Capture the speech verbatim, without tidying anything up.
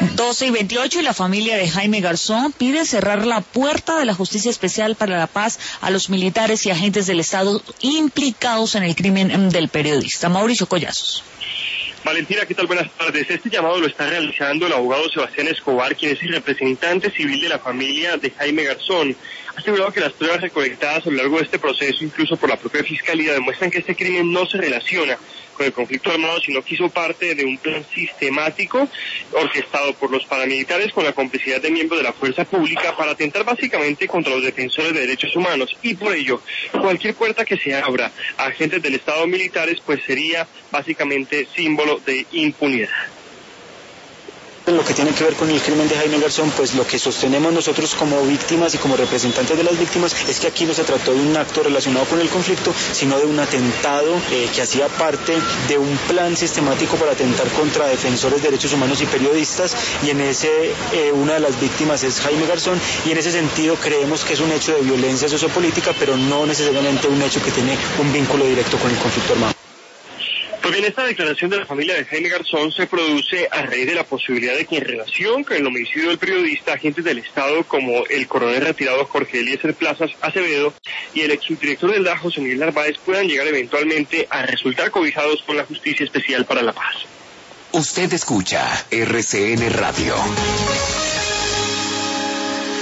doce y veintiocho y la familia de Jaime Garzón pide cerrar la puerta de la Justicia Especial para la Paz a los militares y agentes del Estado implicados en el crimen del periodista. Mauricio Collazos. Valentina, ¿qué tal? Buenas tardes. Este llamado lo está realizando el abogado Sebastián Escobar, quien es el representante civil de la familia de Jaime Garzón. Ha asegurado que las pruebas recolectadas a lo largo de este proceso, incluso por la propia Fiscalía, demuestran que este crimen no se relaciona con el conflicto armado, sino que hizo parte de un plan sistemático orquestado por los paramilitares con la complicidad de miembros de la fuerza pública para atentar básicamente contra los defensores de derechos humanos. Y por ello, cualquier puerta que se abra a agentes del Estado militares, pues sería básicamente símbolo de impunidad. En lo que tiene que ver con el crimen de Jaime Garzón, pues lo que sostenemos nosotros como víctimas y como representantes de las víctimas es que aquí no se trató de un acto relacionado con el conflicto, sino de un atentado eh, que hacía parte de un plan sistemático para atentar contra defensores de derechos humanos y periodistas, y en ese eh, una de las víctimas es Jaime Garzón, y en ese sentido creemos que es un hecho de violencia sociopolítica, pero no necesariamente un hecho que tiene un vínculo directo con el conflicto armado. Pues bien, esta declaración de la familia de Jaime Garzón se produce a raíz de la posibilidad de que en relación con el homicidio del periodista, agentes del Estado como el coronel retirado Jorge Eliezer Plazas Acevedo y el ex subdirector del D A, José Miguel Narváez, puedan llegar eventualmente a resultar cobijados por la Justicia Especial para la Paz. Usted escucha R C N Radio.